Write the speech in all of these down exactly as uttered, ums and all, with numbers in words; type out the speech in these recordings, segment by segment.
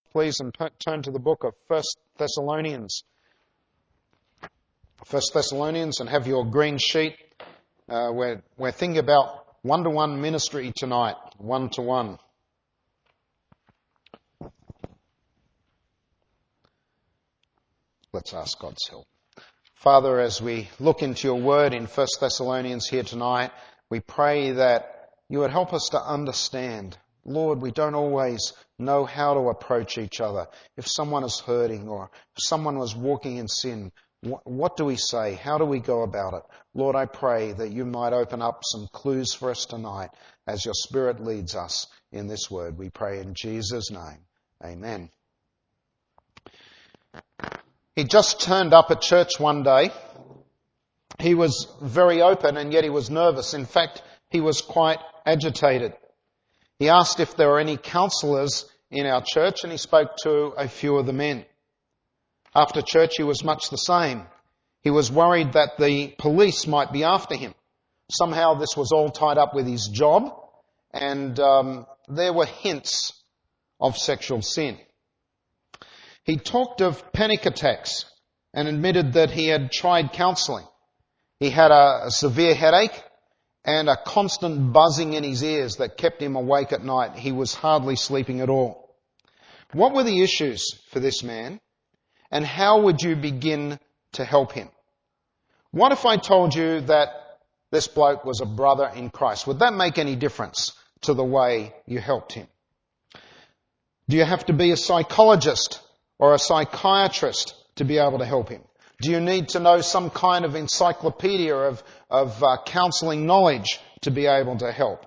please, and turn to the book of First Thessalonians. First Thessalonians, and have your green sheet. Uh, we're, we're thinking about one-to-one ministry tonight, one-to-one. Let's ask God's help. Father, as we look into your word in First Thessalonians here tonight, we pray that you would help us to understand. Lord, we don't always know how to approach each other. If someone is hurting or if someone was walking in sin, what, what do we say? How do we go about it? Lord, I pray that you might open up some clues for us tonight as your Spirit leads us in this word. We pray in Jesus' name. Amen. He just turned up at church one day. He was very open and yet he was nervous. In fact, he was quite agitated. He asked if there were any counsellors in our church and he spoke to a few of the men. After church he was much the same. He was worried that the police might be after him. Somehow this was all tied up with his job, and um, there were hints of sexual sin. He talked of panic attacks and admitted that he had tried counselling. He had a, a severe headache and a constant buzzing in his ears that kept him awake at night. He was hardly sleeping at all. What were the issues for this man, and how would you begin to help him? What if I told you that this bloke was a brother in Christ? Would that make any difference to the way you helped him? Do you have to be a psychologist or a psychiatrist to be able to help him? Do you need to know some kind of encyclopedia of, of uh, counselling knowledge to be able to help?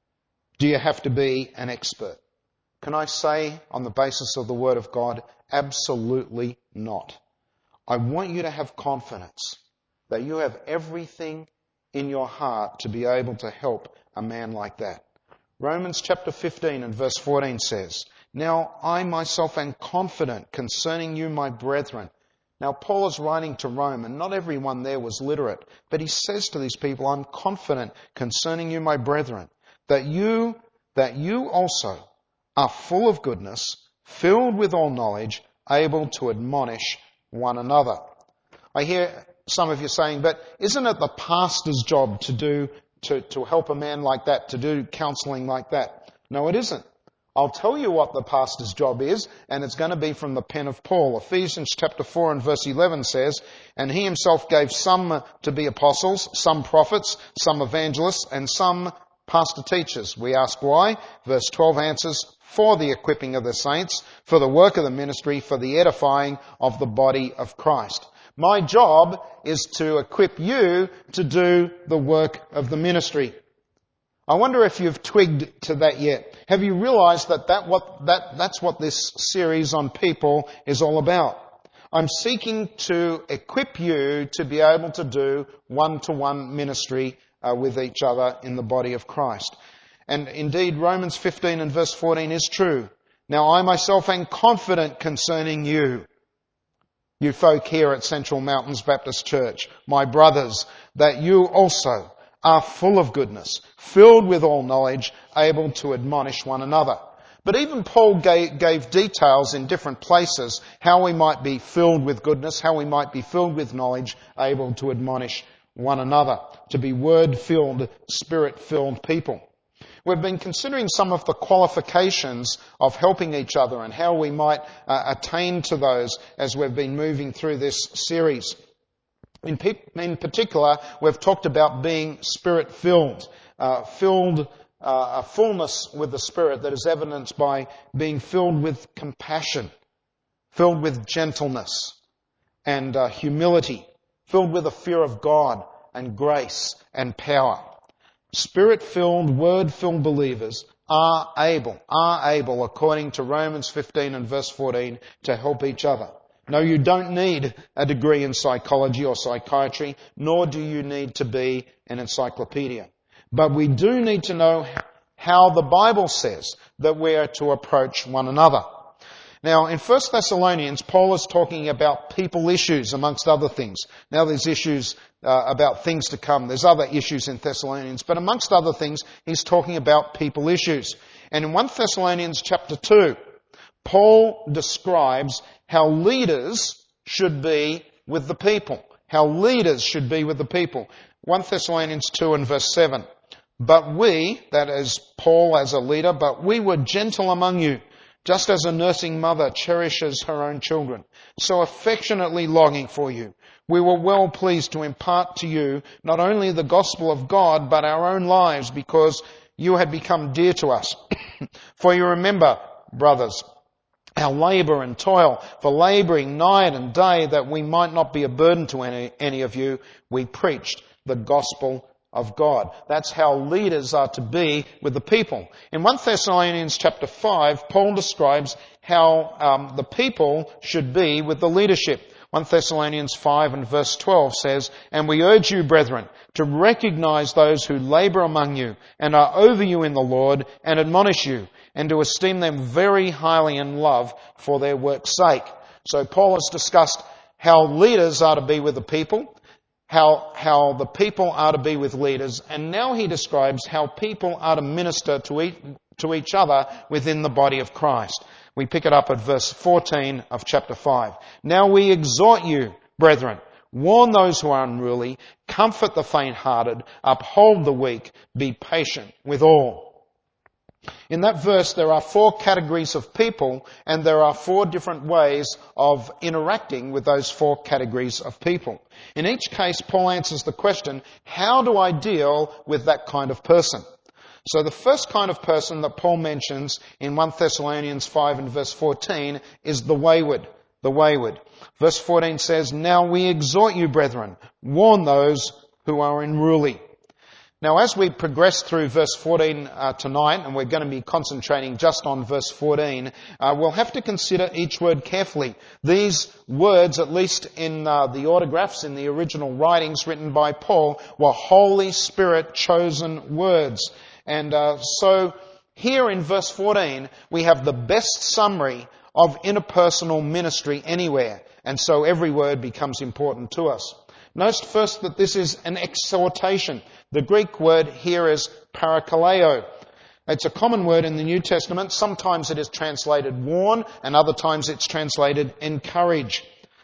Do you have to be an expert? Can I say, on the basis of the Word of God, absolutely not. I want you to have confidence that you have everything in your heart to be able to help a man like that. Romans chapter fifteen and verse fourteen says, "Now I myself am confident concerning you, my brethren." Now Paul is writing to Rome, and not everyone there was literate, but he says to these people, "I'm confident concerning you, my brethren, that you, that you also are full of goodness, filled with all knowledge, able to admonish one another." I hear some of you saying, but isn't it the pastor's job to do, to, to help a man like that, to do counselling like that? No, it isn't. I'll tell you what the pastor's job is, and it's going to be from the pen of Paul. Ephesians chapter four and verse eleven says, "And he himself gave some to be apostles, some prophets, some evangelists, and some pastor teachers." We ask why? Verse twelve answers, "For the equipping of the saints, for the work of the ministry, for the edifying of the body of Christ." My job is to equip you to do the work of the ministry. I wonder if you've twigged to that yet. Have you realised that, that, what, that that's what this series on people is all about? I'm seeking to equip you to be able to do one-to-one ministry uh, with each other in the body of Christ. And indeed, Romans fifteen and verse fourteen is true. "Now I myself am confident concerning you, you folk here at Central Mountains Baptist Church, my brothers, that you also are full of goodness, filled with all knowledge, able to admonish one another." But even Paul gave, gave details in different places how we might be filled with goodness, how we might be filled with knowledge, able to admonish one another, to be word-filled, spirit-filled people. We've been considering some of the qualifications of helping each other and how we might uh, attain to those as we've been moving through this series. In, pe- in particular, we've talked about being Spirit-filled, uh, filled, uh, a fullness with the Spirit that is evidenced by being filled with compassion, filled with gentleness and uh, humility, filled with a fear of God and grace and power. Spirit-filled, word-filled believers are able, are able, according to Romans fifteen and verse fourteen, to help each other. No, you don't need a degree in psychology or psychiatry, nor do you need to be an encyclopedia. But we do need to know how the Bible says that we are to approach one another. Now, in First Thessalonians, Paul is talking about people issues, amongst other things. Now, there's issues uh, about things to come. There's other issues in Thessalonians. But amongst other things, he's talking about people issues. And in First Thessalonians chapter two, Paul describes how leaders should be with the people. How leaders should be with the people. First Thessalonians two and verse seven. But we, that is Paul as a leader, but we were gentle among you, just as a nursing mother cherishes her own children, so affectionately longing for you. We were well pleased to impart to you not only the gospel of God, but our own lives, because you had become dear to us. For you remember, brothers, our labour and toil, for labouring night and day, that we might not be a burden to any, any of you, we preached the gospel of God. That's how leaders are to be with the people. In First Thessalonians chapter five, Paul describes how um, the people should be with the leadership. First Thessalonians five and verse twelve says, "And we urge you, brethren, to recognize those who labour among you and are over you in the Lord and admonish you, and to esteem them very highly in love for their work's sake." So Paul has discussed how leaders are to be with the people, how, how the people are to be with leaders, and now he describes how people are to minister to each, to each other within the body of Christ. We pick it up at verse fourteen of chapter five. "Now we exhort you, brethren, warn those who are unruly, comfort the faint-hearted, uphold the weak, be patient with all." In that verse, there are four categories of people, and there are four different ways of interacting with those four categories of people. In each case, Paul answers the question, how do I deal with that kind of person? So the first kind of person that Paul mentions in First Thessalonians five and verse fourteen is the wayward. The wayward. Verse fourteen says, "Now we exhort you, brethren, warn those who are unruly." Now, as we progress through verse fourteen uh, tonight, and we're going to be concentrating just on verse fourteen, uh, we'll have to consider each word carefully. These words, at least in uh, the autographs, in the original writings written by Paul, were Holy Spirit chosen words. And uh, so here in verse fourteen, we have the best summary of interpersonal ministry anywhere. And so every word becomes important to us. Notice first that this is an exhortation. The Greek word here is parakaleo. It's a common word in the New Testament. Sometimes it is translated warn, and other times it's translated encourage.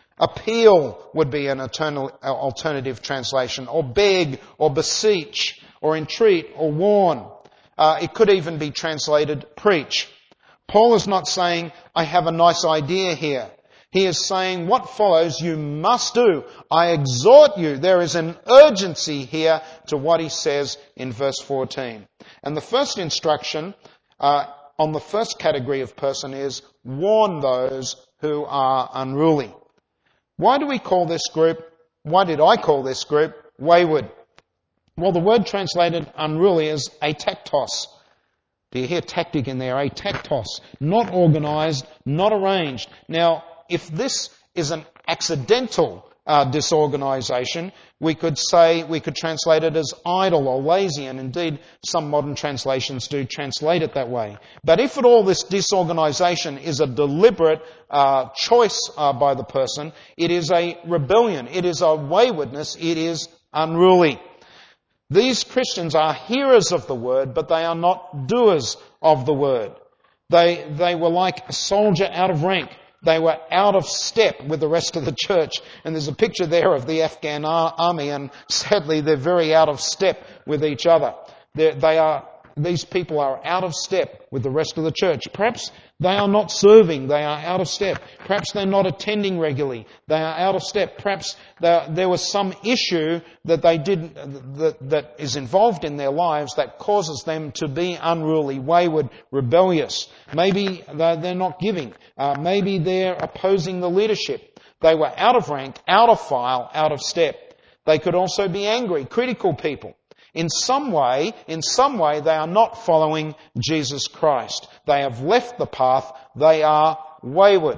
Appeal would be an alternative translation, or beg, or beseech, or entreat, or warn. Uh, it could even be translated preach. Paul is not saying, I have a nice idea here. He is saying what follows you must do. I exhort you. There is an urgency here to what he says in verse fourteen. And the first instruction uh, on the first category of person is warn those who are unruly. Why do we call this group, why did I call this group wayward? Well, the word translated unruly is ataktos. Do you hear tactic in there? Ataktos. Not organised, not arranged. Now, if this is an accidental uh, disorganisation, we could say, we could translate it as idle or lazy, and indeed some modern translations do translate it that way. But if at all this disorganisation is a deliberate uh, choice uh, by the person, it is a rebellion, it is a waywardness, it is unruly. These Christians are hearers of the word, but they are not doers of the word. They, they were like a soldier out of rank. They were out of step with the rest of the church. And there's a picture there of the Afghan army, and sadly they're very out of step with each other. They're, they are, these people are out of step with the rest of the church. Perhaps they are not serving. They are out of step. Perhaps they're not attending regularly. They are out of step. Perhaps there was some issue that they did, that, that is involved in their lives that causes them to be unruly, wayward, rebellious. Maybe they're not giving. Uh, maybe they're opposing the leadership. They were out of rank, out of file, out of step. They could also be angry, critical people. In some way, in some way, they are not following Jesus Christ. They have left the path. They are wayward.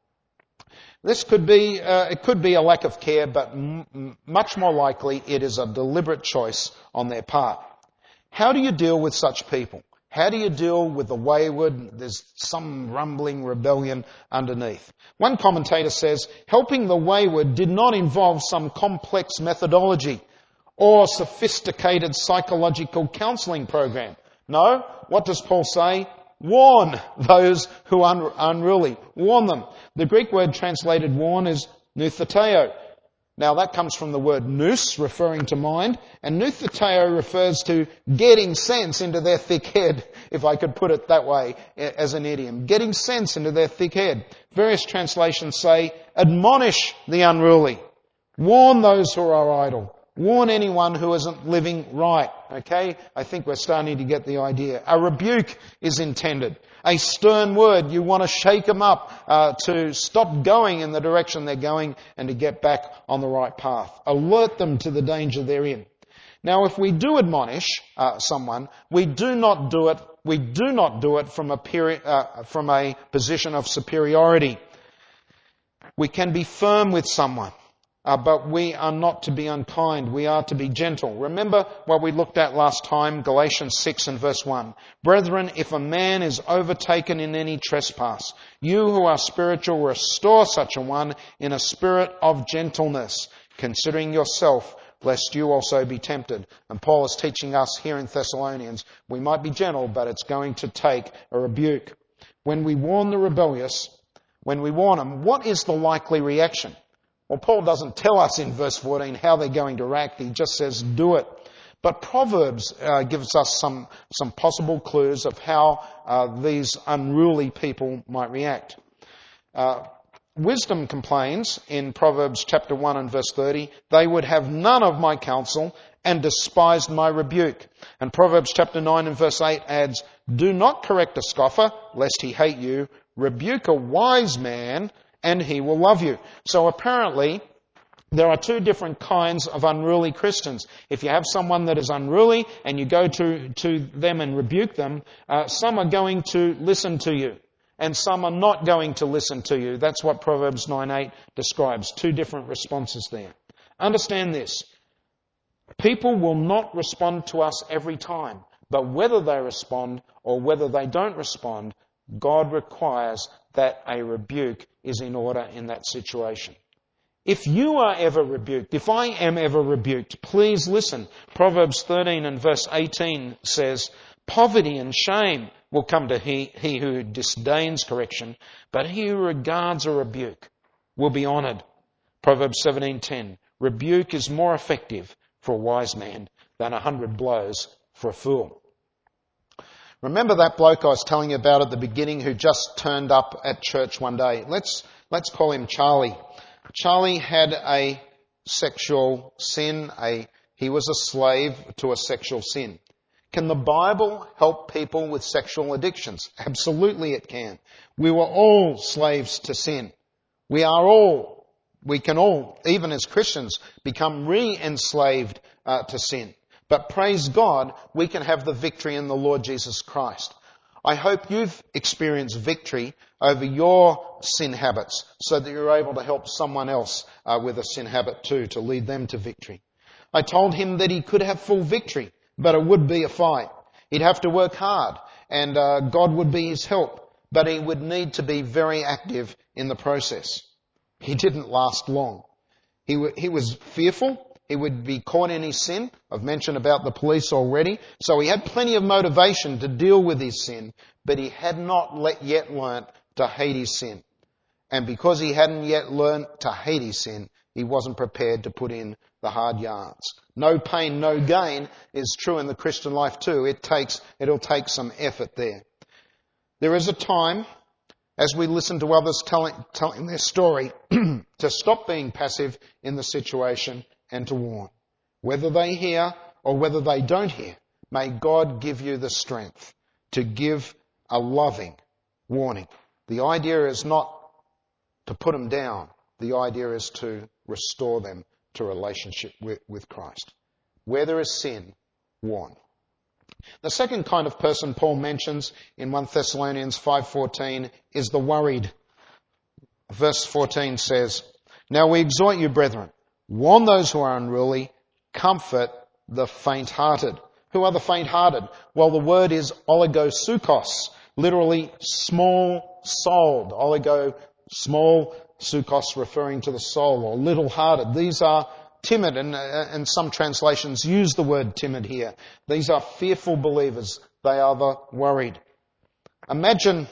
This could be, uh, it could be a lack of care, but m- much more likely it is a deliberate choice on their part. How do you deal with such people? How do you deal with the wayward? There's some rumbling rebellion underneath. One commentator says, helping the wayward did not involve some complex methodology or sophisticated psychological counselling program. No, what does Paul say? warn those who are unruly. Warn them. The Greek word translated warn is noutheteo. Now that comes from the word nous, referring to mind, and noutheteo refers to getting sense into their thick head, if I could put it that way as an idiom. Getting sense into their thick head. Various translations say, admonish the unruly. Warn those who are idle. Warn anyone who isn't living right. Okay? I think we're starting to get the idea. A rebuke is intended. A stern word. You want to shake them up uh, to stop going in the direction they're going and to get back on the right path. Alert them to the danger they're in. Now, if we do admonish uh, someone, we do not do it. We do not do it from a peri- uh, from a position of superiority. We can be firm with someone. Uh, but we are not to be unkind. We are to be gentle. Remember what we looked at last time, Galatians six and verse one. Brethren, if a man is overtaken in any trespass, you who are spiritual, restore such a one in a spirit of gentleness, considering yourself, lest you also be tempted. And Paul is teaching us here in Thessalonians, we might be gentle, but it's going to take a rebuke. When we warn the rebellious, when we warn them, what is the likely reaction? Well, Paul doesn't tell us in verse fourteen how they're going to react. He just says, do it. But Proverbs uh, gives us some, some possible clues of how uh, these unruly people might react. Uh, Wisdom complains in Proverbs chapter one and verse thirty, they would have none of my counsel and despised my rebuke. And Proverbs chapter nine and verse eight adds, do not correct a scoffer, lest he hate you. Rebuke a wise man, and he will love you. So apparently, there are two different kinds of unruly Christians. If you have someone that is unruly and you go to, to them and rebuke them, uh, some are going to listen to you and some are not going to listen to you. That's what Proverbs nine eight describes. Two different responses there. Understand this. People will not respond to us every time, but whether they respond or whether they don't respond, God requires that a rebuke is in order in that situation. If you are ever rebuked, if I am ever rebuked, please listen. Proverbs thirteen and verse eighteen says, poverty and shame will come to he, he who disdains correction, but he who regards a rebuke will be honoured. Proverbs seventeen ten, rebuke is more effective for a wise man than a hundred blows for a fool. Remember that bloke I was telling you about at the beginning who just turned up at church one day? Let's, let's call him Charlie. Charlie had a sexual sin. A, he was a slave to a sexual sin. Can the Bible help people with sexual addictions? Absolutely it can. We were all slaves to sin. We are all, we can all, even as Christians, become re-enslaved uh, to sin. But praise God, we can have the victory in the Lord Jesus Christ. I hope you've experienced victory over your sin habits so that you're able to help someone else uh, with a sin habit too, to lead them to victory. I told him that he could have full victory, but it would be a fight. He'd have to work hard and uh, God would be his help, but he would need to be very active in the process. He didn't last long. He, w- he was fearful. He would be caught in his sin. I've mentioned about the police already. So he had plenty of motivation to deal with his sin, but he had not let, yet learnt to hate his sin. And because he hadn't yet learnt to hate his sin, he wasn't prepared to put in the hard yards. No pain, no gain is true in the Christian life too. It takes, it'll take some effort there. There is a time, as we listen to others telling, telling their story, to stop being passive in the situation and to warn. Whether they hear or whether they don't hear, may God give you the strength to give a loving warning. The idea is not to put them down. The idea is to restore them to relationship with, with Christ. Where there is sin, warn. The second kind of person Paul mentions in First Thessalonians five fourteen is the worried. Verse fourteen says, now we exhort you, brethren, warn those who are unruly, comfort the faint-hearted. Who are the faint-hearted? Well, the word is oligosukos, literally small-souled. Oligo, small, sukos referring to the soul, or little-hearted. These are timid, and, uh, and some translations use the word timid here. These are fearful believers. They are the worried. Imagine,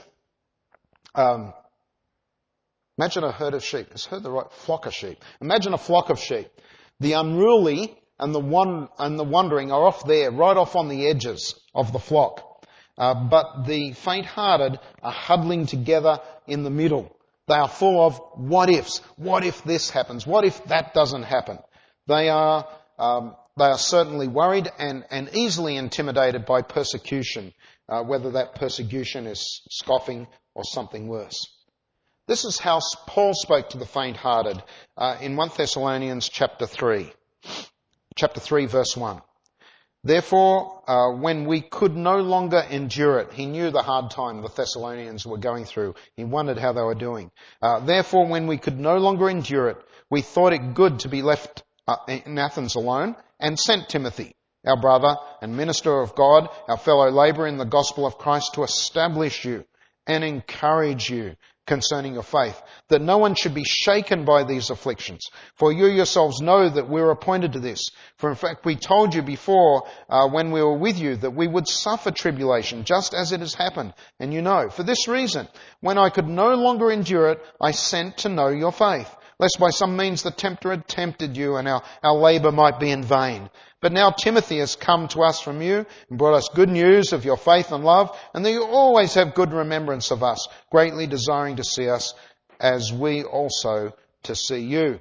um, imagine a herd of sheep. Is herd the right? Flock of sheep. Imagine a flock of sheep. The unruly and the one and the wandering are off there, right off on the edges of the flock. Uh, but the faint-hearted are huddling together in the middle. They are full of what ifs. What if this happens? What if that doesn't happen? They are um, they are certainly worried and, and easily intimidated by persecution, uh, whether that persecution is scoffing or something worse. This is how Paul spoke to the faint-hearted uh, in First Thessalonians chapter three. Chapter three, verse one. Therefore, uh, when we could no longer endure it, he knew the hard time the Thessalonians were going through. He wondered how they were doing. Uh, therefore, when we could no longer endure it, we thought it good to be left uh, in Athens alone and sent Timothy, our brother and minister of God, our fellow labourer in the gospel of Christ, to establish you and encourage you concerning your faith, that no one should be shaken by these afflictions. For you yourselves know that we were appointed to this. For in fact, we told you before, uh, when we were with you, that we would suffer tribulation, just as it has happened. And you know, for this reason, when I could no longer endure it, I sent to know your faith, lest by some means the tempter had tempted you and our, our labour might be in vain. But now Timothy has come to us from you and brought us good news of your faith and love, and that you always have good remembrance of us, greatly desiring to see us as we also to see you.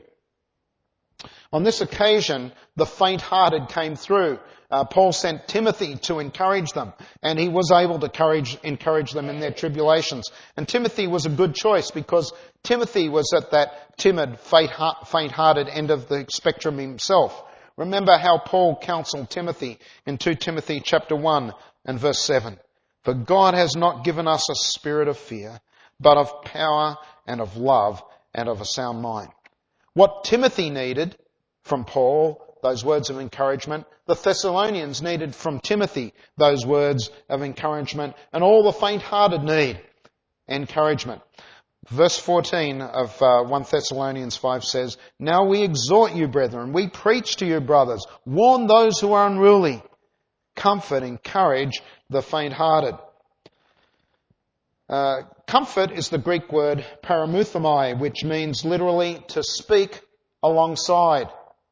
On this occasion, the faint-hearted came through. Uh, Paul sent Timothy to encourage them, and he was able to encourage, encourage them in their tribulations. And Timothy was a good choice because Timothy was at that timid, faint-hearted end of the spectrum himself. Remember how Paul counseled Timothy in Second Timothy chapter one and verse seven. For God has not given us a spirit of fear, but of power and of love and of a sound mind. What Timothy needed from Paul, those words of encouragement, the Thessalonians needed from Timothy those words of encouragement, and all the faint-hearted need encouragement. Verse fourteen of uh, First Thessalonians five says, Now we exhort you, brethren, we preach to you, brothers, warn those who are unruly, comfort, encourage the faint-hearted. Uh, comfort is the Greek word paramuthomai, which means literally to speak alongside.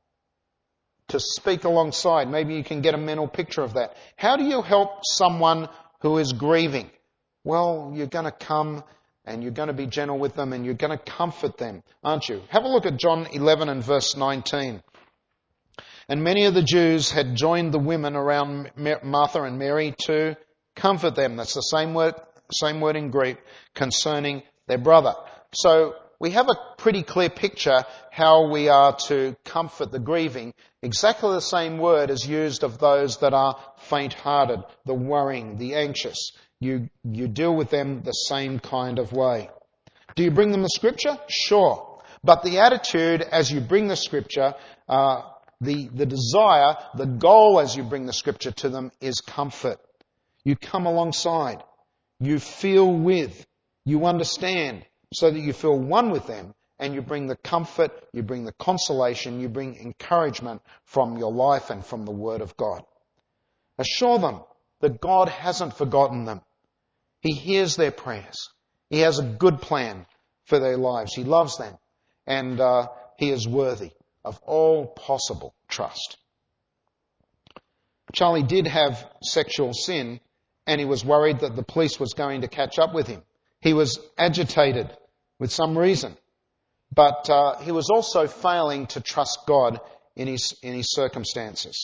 To speak alongside. Maybe you can get a mental picture of that. How do you help someone who is grieving? Well, you're going to come and you're going to be gentle with them and you're going to comfort them, aren't you? Have a look at John eleven and verse nineteen. And many of the Jews had joined the women around Martha and Mary to comfort them. That's the same word, same word in Greek, concerning their brother. So we have a pretty clear picture how we are to comfort the grieving. Exactly the same word is used of those that are faint-hearted, the worrying, the anxious. You, you deal with them the same kind of way. Do you bring them the scripture? Sure. But the attitude as you bring the scripture, uh, the, the desire, the goal as you bring the scripture to them is comfort. You come alongside. You feel with. You understand so that you feel one with them and you bring the comfort, you bring the consolation, you bring encouragement from your life and from the Word of God. Assure them that God hasn't forgotten them. He hears their prayers. He has a good plan for their lives. He loves them. And uh, He is worthy of all possible trust. Charlie did have sexual sin, and he was worried that the police was going to catch up with him. He was agitated with some reason. But uh, he was also failing to trust God in his, in his circumstances.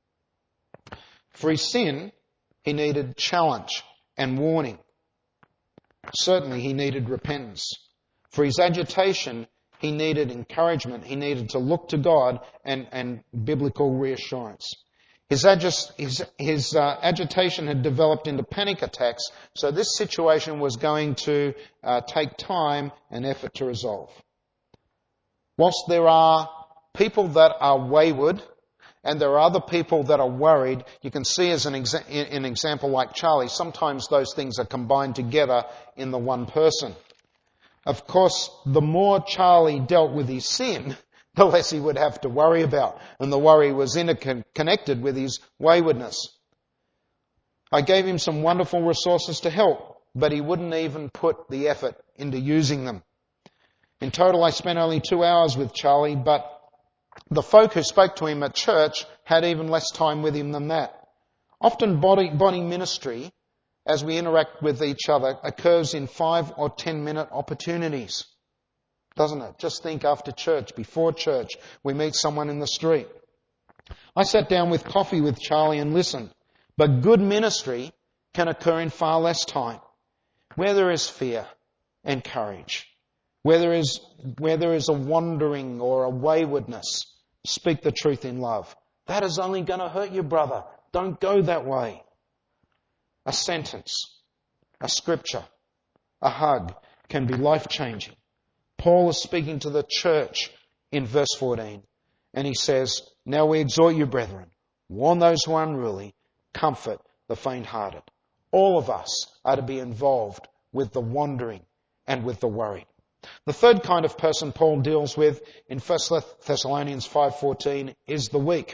For his sin, he needed challenge and warning. Certainly he needed repentance. For his agitation, he needed encouragement. He needed to look to God and, and biblical reassurance. His, agi- his, his uh, agitation had developed into panic attacks, so this situation was going to uh, take time and effort to resolve. Whilst there are people that are wayward, and there are other people that are worried, you can see as an, exa- an example like Charlie, sometimes those things are combined together in the one person. Of course, the more Charlie dealt with his sin, the less he would have to worry about. And the worry was interconnected with his waywardness. I gave him some wonderful resources to help. but he wouldn't even put the effort into using them. In total, I spent only two hours with Charlie, but the folk who spoke to him at church had even less time with him than that. Often body, body ministry, as we interact with each other, occurs in five or ten minute opportunities. Doesn't it? Just think after church, before church, we meet someone in the street. I sat down with coffee with Charlie and listened. But good ministry can occur in far less time. Where there is fear and courage, where there is, where there is a wandering or a waywardness, speak the truth in love. That is only going to hurt you, brother. Don't go that way. A sentence, a scripture, a hug can be life-changing. Paul is speaking to the church in verse fourteen, and he says, "Now we exhort you, brethren, warn those who are unruly, comfort the faint-hearted." All of us are to be involved with the wandering and with the worried. The third kind of person Paul deals with in First Thessalonians five fourteen is the weak.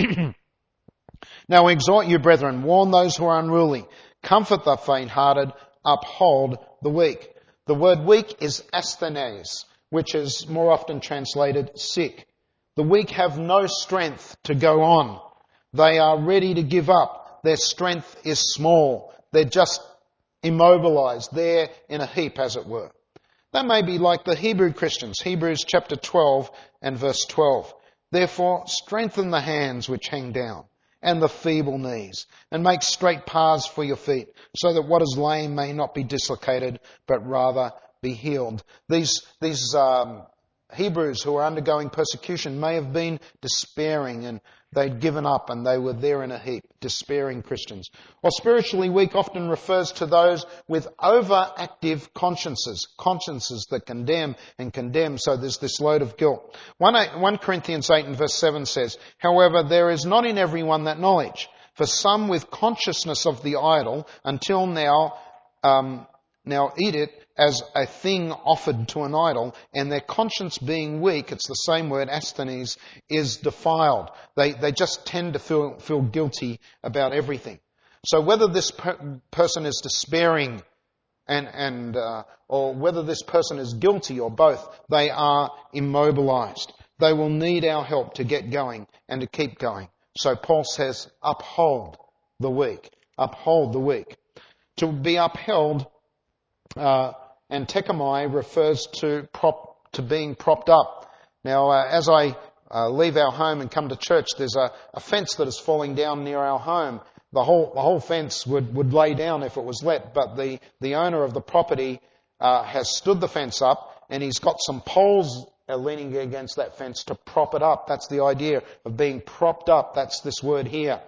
"Now we exhort you, brethren, warn those who are unruly, comfort the faint-hearted, uphold the weak." The word weak is asthenes, which is more often translated sick. The weak have no strength to go on. They are ready to give up. Their strength is small. They're just immobilized, there in a heap, as it were. That may be like the Hebrew Christians, Hebrews chapter twelve and verse twelve. "Therefore strengthen the hands which hang down, and the feeble knees, and make straight paths for your feet, so that what is lame may not be dislocated, but rather be healed." These, these um, Hebrews who are undergoing persecution may have been despairing, and they'd given up, and they were there in a heap, despairing Christians. Or spiritually weak often refers to those with overactive consciences, consciences that condemn and condemn, so there's this load of guilt. First Corinthians eight and verse seven says, "However, there is not in everyone that knowledge. For some with consciousness of the idol until now, um, now eat it as a thing offered to an idol, and their conscience being weak," it's the same word, asthenes, "is defiled." They, they just tend to feel, feel guilty about everything. So whether this per- person is despairing and, and, uh, or whether this person is guilty or both, they are immobilized. They will need our help to get going and to keep going. So Paul says, uphold the weak. Uphold the weak. To be upheld, uh, and tekemai refers to prop, to being propped up. Now, uh, as I uh, leave our home and come to church, there's a, a fence that is falling down near our home. The whole, the whole fence would, would lay down if it was let, but the, the owner of the property uh, has stood the fence up, and he's got some poles uh, leaning against that fence to prop it up. That's the idea of being propped up. That's this word here.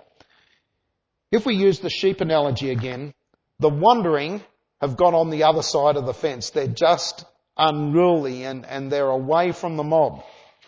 If we use the sheep analogy again, the wandering have got on the other side of the fence. They're just unruly, and, and they're away from the mob.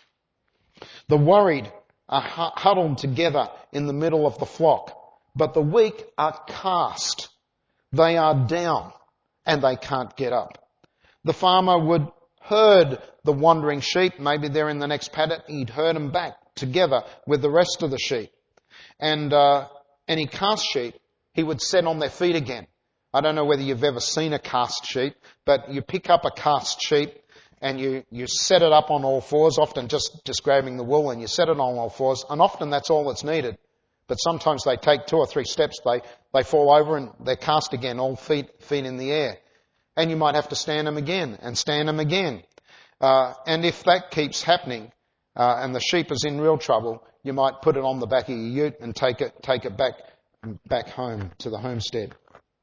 The worried are huddled together in the middle of the flock, but the weak are cast. They are down, and they can't get up. The farmer would herd the wandering sheep. Maybe they're in the next paddock. He'd herd them back together with the rest of the sheep. And uh, any cast sheep, he would set on their feet again. I don't know whether you've ever seen a cast sheep, but you pick up a cast sheep and you, you set it up on all fours, often just, just grabbing the wool, and you set it on all fours, and often that's all that's needed. But sometimes they take two or three steps, they, they fall over and they're cast again, all feet, feet in the air. And you might have to stand them again and stand them again. Uh, and if that keeps happening, uh, and the sheep is in real trouble, you might put it on the back of your ute and take it, take it back, back home to the homestead.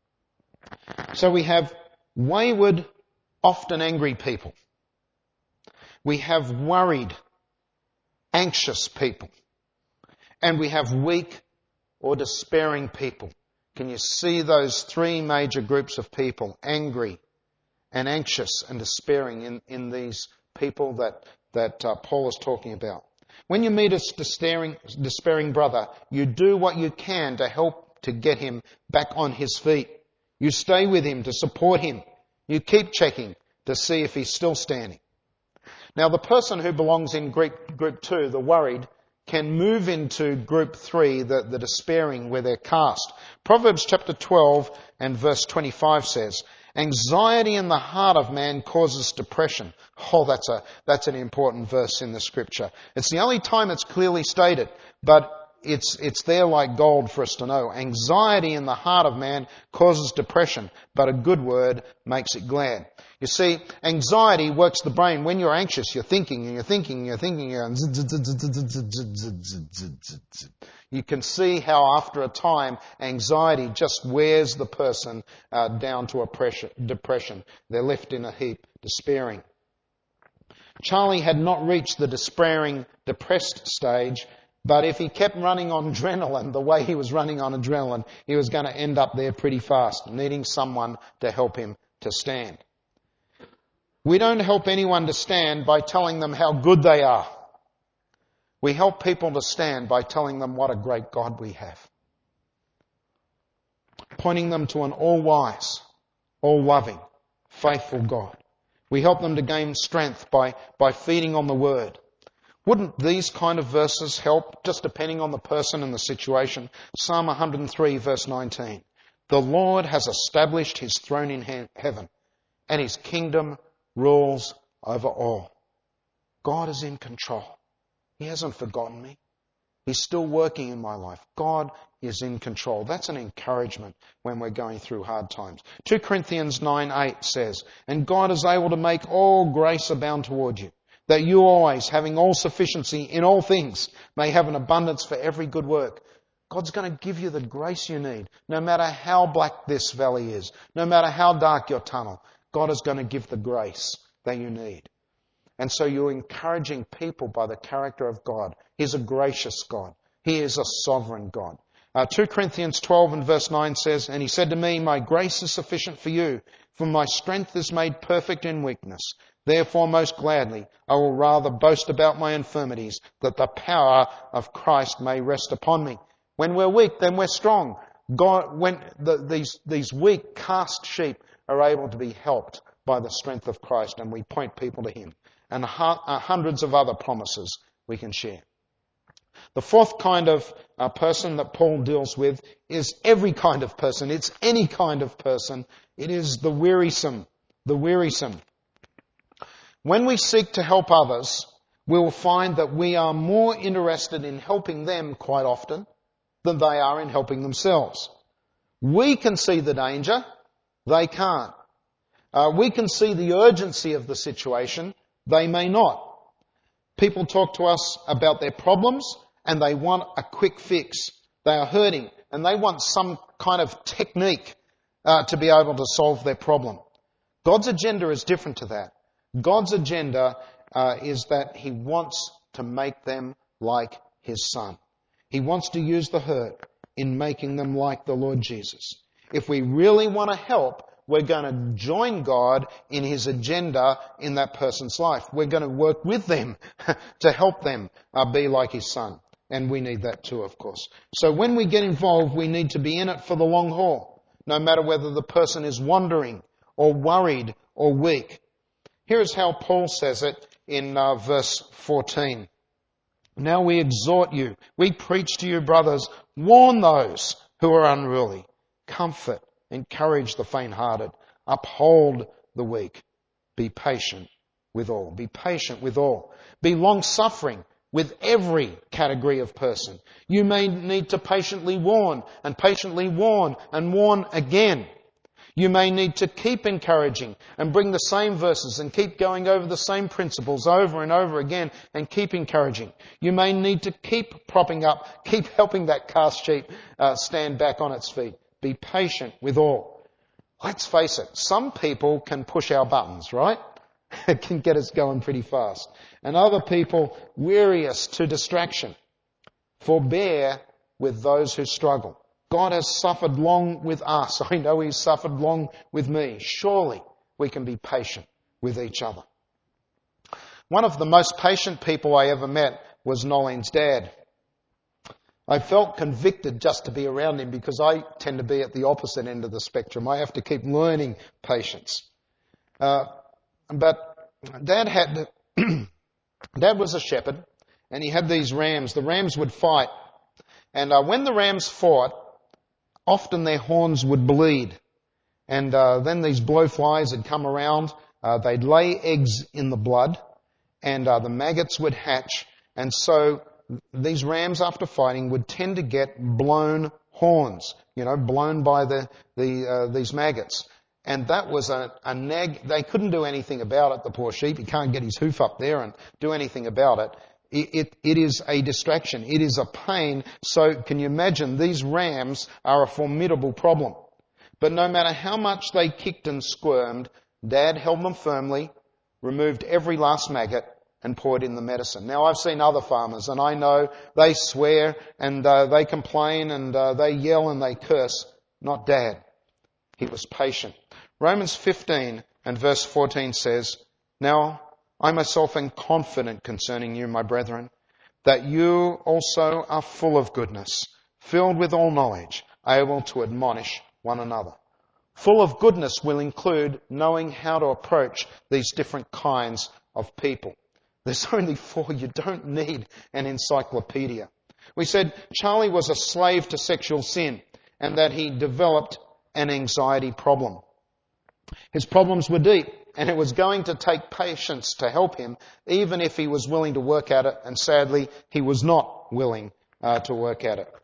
So we have wayward, often angry people. We have worried, anxious people. And we have weak or despairing people. Can you see those three major groups of people, angry and anxious and despairing, in, in these people that, that uh, Paul is talking about? When you meet a despairing, despairing brother, you do what you can to help to get him back on his feet. You stay with him to support him. You keep checking to see if he's still standing. Now, the person who belongs in group, group two, the worried, can move into group three, the, the despairing, where they're cast. Proverbs chapter twelve and verse twenty-five says, anxiety in the heart of man causes depression. Oh, that's a, that's an important verse in the scripture. It's the only time it's clearly stated, but it's, it's there like gold for us to know. Anxiety in the heart of man causes depression, but a good word makes it glad. You see, anxiety works the brain. When you're anxious, you're thinking and you're thinking and you're thinking. You're you can see how after a time, anxiety just wears the person uh, down to a pressure, depression. They're left in a heap, despairing. Charlie had not reached the despairing, depressed stage, but if he kept running on adrenaline the way he was running on adrenaline, he was going to end up there pretty fast, needing someone to help him to stand. We don't help anyone to stand by telling them how good they are. We help people to stand by telling them what a great God we have. Pointing them to an all-wise, all-loving, faithful God. We help them to gain strength by, by feeding on the Word. Wouldn't these kind of verses help, just depending on the person and the situation? Psalm one hundred three, verse nineteen. The Lord has established his throne in he- heaven, and his kingdom rules over all. God is in control. He hasn't forgotten me. He's still working in my life. God is in control. That's an encouragement when we're going through hard times. Second Corinthians nine eight says, and God is able to make all grace abound toward you, that you always, having all sufficiency in all things, may have an abundance for every good work. God's going to give you the grace you need, no matter how black this valley is, no matter how dark your tunnel. God is going to give the grace that you need. And so you're encouraging people by the character of God. He's a gracious God. He is a sovereign God. Uh, Second Corinthians twelve and verse nine says, and he said to me, my grace is sufficient for you, for my strength is made perfect in weakness. Therefore, most gladly, I will rather boast about my infirmities, that the power of Christ may rest upon me. When we're weak, then we're strong. God, when the, these, these weak, cast sheep are able to be helped by the strength of Christ, and we point people to him. And hundreds of other promises we can share. The fourth kind of uh, person that Paul deals with is every kind of person. It's any kind of person. It is the wearisome. The wearisome. When we seek to help others, we will find that we are more interested in helping them quite often than they are in helping themselves. We can see the danger. They can't. Uh, we can see the urgency of the situation. They may not. People talk to us about their problems and they want a quick fix. They are hurting and they want some kind of technique uh, to be able to solve their problem. God's agenda is different to that. God's agenda uh, is that he wants to make them like his Son. He wants to use the hurt in making them like the Lord Jesus. If we really want to help, we're going to join God in his agenda in that person's life. We're going to work with them to help them uh, be like his Son. And we need that too, of course. So when we get involved, we need to be in it for the long haul, no matter whether the person is wandering or worried or weak. Here's how Paul says it in uh, verse fourteen. Now we exhort you, we preach to you, brothers, warn those who are unruly, comfort, encourage the faint-hearted, uphold the weak, be patient with all. Be patient with all. Be long-suffering with every category of person. You may need to patiently warn and patiently warn and warn again. You may need to keep encouraging and bring the same verses and keep going over the same principles over and over again and keep encouraging. You may need to keep propping up, keep helping that cast sheep uh, stand back on its feet. Be patient with all. Let's face it, some people can push our buttons, right? It can get us going pretty fast. And other people weary us to distraction. Forbear with those who struggle. God has suffered long with us. I know he's suffered long with me. Surely we can be patient with each other. One of the most patient people I ever met was Nolene's dad. I felt convicted just to be around him because I tend to be at the opposite end of the spectrum. I have to keep learning patience. Uh, but Dad had, Dad was a shepherd and he had these rams. The rams would fight. And uh, when the rams fought, often their horns would bleed. And uh, then these blowflies would come around. Uh, they'd lay eggs in the blood, and uh, the maggots would hatch. And so these rams, after fighting, would tend to get blown horns, you know, blown by the, the uh, these maggots. And that was a, a nag. They couldn't do anything about it, the poor sheep. He can't get his hoof up there and do anything about it. It, it. It is a distraction. It is a pain. So can you imagine, these rams are a formidable problem. But no matter how much they kicked and squirmed, Dad held them firmly, removed every last maggot, and poured in the medicine. Now, I've seen other farmers, and I know they swear and uh, they complain and uh, they yell and they curse. Not Dad. He was patient. Romans fifteen and verse fourteen says, "Now I myself am confident concerning you, my brethren, that you also are full of goodness, filled with all knowledge, able to admonish one another." Full of goodness will include knowing how to approach these different kinds of people. There's only four. You don't need an encyclopedia. We said Charlie was a slave to sexual sin and that he developed an anxiety problem. His problems were deep, and it was going to take patience to help him, even if he was willing to work at it, and sadly, he was not willing uh, to work at it.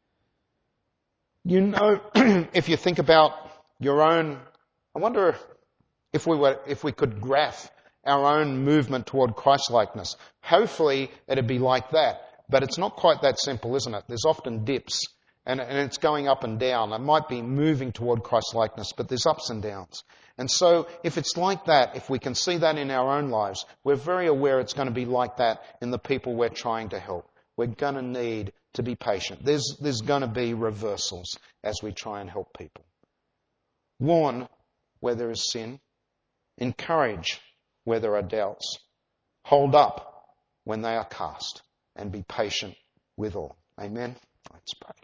You know, if you think about your own, I wonder if we were, if we could graph our own movement toward Christ-likeness. Hopefully, it'd be like that, but it's not quite that simple, isn't it? There's often dips, and, and it's going up and down. It might be moving toward Christ-likeness, but there's ups and downs. And so, if it's like that, if we can see that in our own lives, we're very aware it's going to be like that in the people we're trying to help. We're going to need to be patient. There's, there's going to be reversals as we try and help people. Warn where there is sin. Encourage where there are doubts. Hold up when they are cast. And be patient with all. Amen? Let's pray.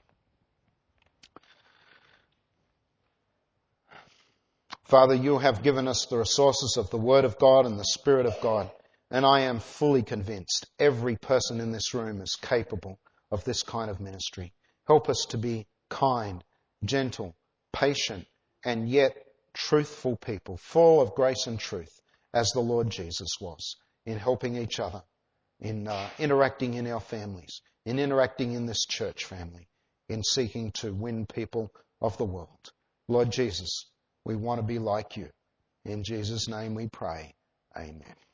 Father, you have given us the resources of the Word of God and the Spirit of God. And I am fully convinced every person in this room is capable of this kind of ministry. Help us to be kind, gentle, patient, and yet truthful people, full of grace and truth, as the Lord Jesus was, in helping each other, in uh, interacting in our families, in interacting in this church family, in seeking to win people of the world. Lord Jesus, we want to be like you. In Jesus' name we pray. Amen.